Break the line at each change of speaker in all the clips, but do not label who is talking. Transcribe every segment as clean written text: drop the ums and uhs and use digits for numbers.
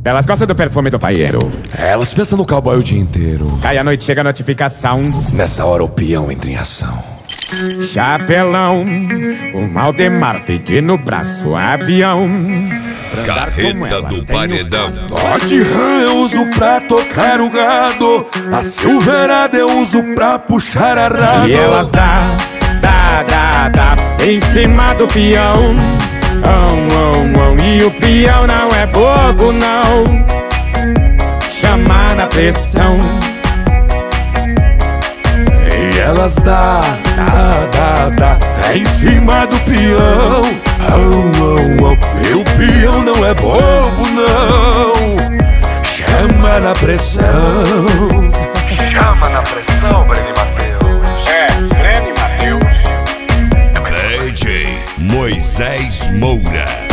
Elas gostam do perfume do paieiro.
Elas pensam no cowboy o dia inteiro.
Cai a noite, chega a notificação.
Nessa hora o peão entra em ação.
Chapelão, o Maldemar, pequeno braço, avião.
Carreta do paredão.
Dodge Ram eu uso pra tocar o gado. A Silverado eu uso pra puxar a rada.
E elas dá em cima do peão. E o peão não é bobo não. Chama na pressão.
E elas dá em cima do peão. E o peão não é bobo não. Chama na pressão.
Chama na pressão, Breno e Matheus.
Breno e Matheus.
DJ Moisés Moura.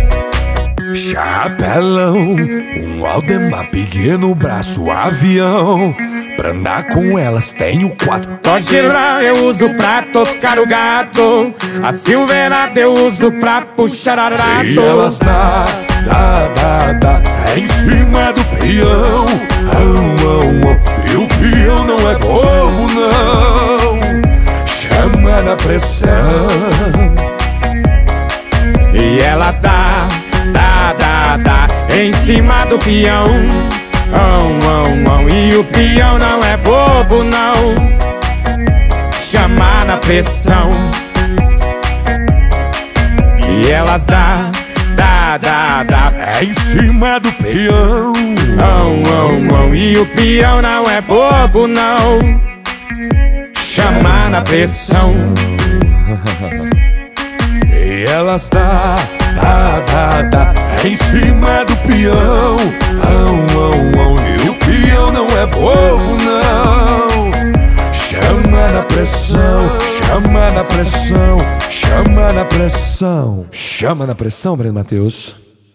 Chapelão, um Aldemar, pequeno braço, avião. Pra andar com elas tenho 4.
Dodge Ram eu uso pra tocar o gato. A Silverado eu uso pra puxar arado.
E elas dá em cima do peão. E o peão não é bobo não. Chama na pressão.
E elas dá em cima do peão. E o peão não é bobo não. Chama na pressão. E elas dá
em cima do peão.
E o peão não é bobo não. Chama na pressão.
E elas dá em cima do peão. E o peão não é bobo não. Chama na pressão, chama na pressão, chama na pressão. Chama na pressão, Breno Matheus.